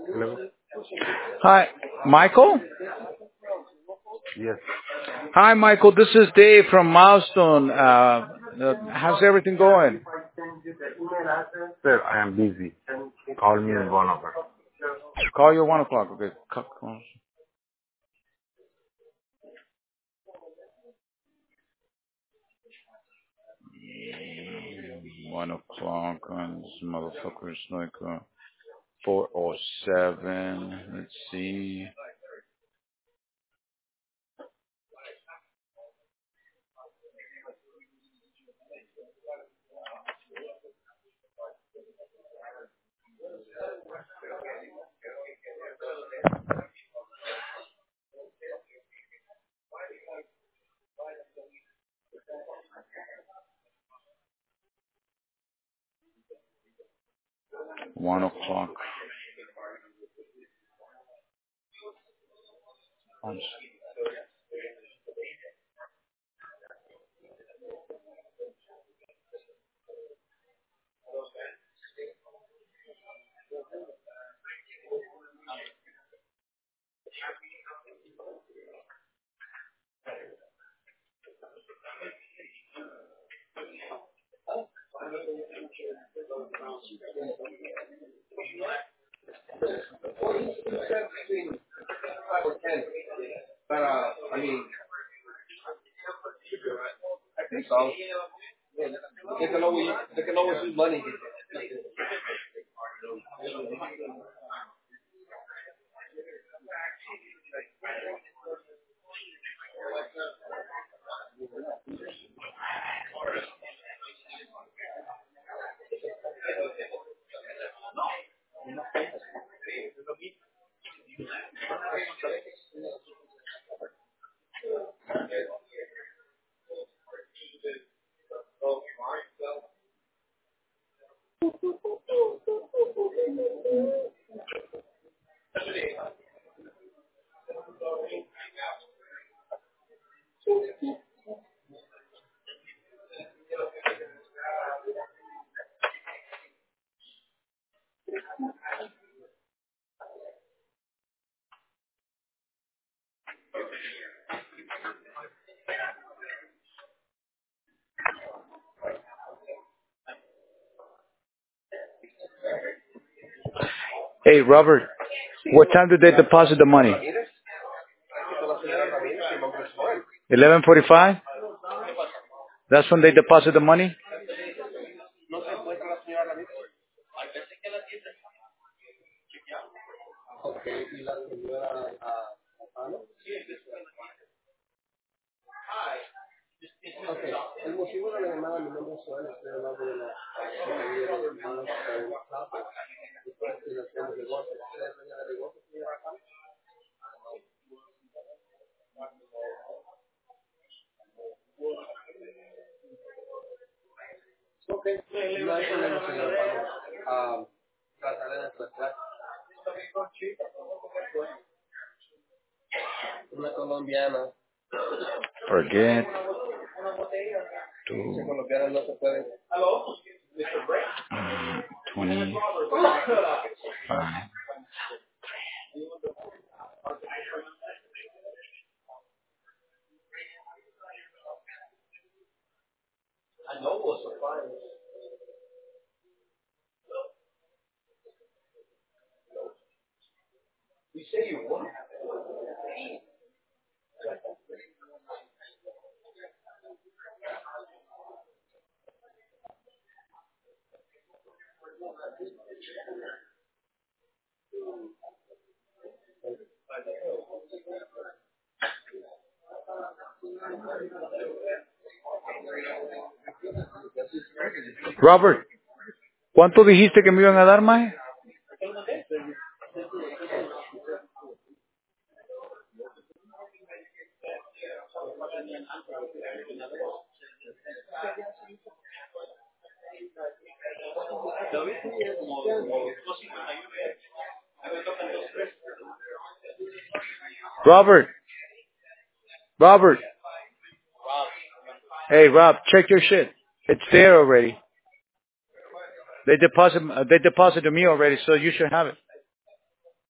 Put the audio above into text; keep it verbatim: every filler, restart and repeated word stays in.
Hello? Hi, Michael? Yes. Hi, Michael. This is Dave from Milestone. Uh, uh, how's everything going? Sir, I am busy. Call me in one hour. Call you at one o'clock. Okay. Call- call- One o'clock on this motherfucker's like uh, four oh seven. Let's see. One o'clock. On s- Hey, Robert. What time did they deposit the money? eleven forty-five? That's when they deposit the money? Forget to uh, twenty-five. Robert, ¿cuánto dijiste que me iban a dar, mae? Robert, Robert. Hey, Rob, check your shit. It's there already. They deposit, uh, they deposited me already, so you should have it.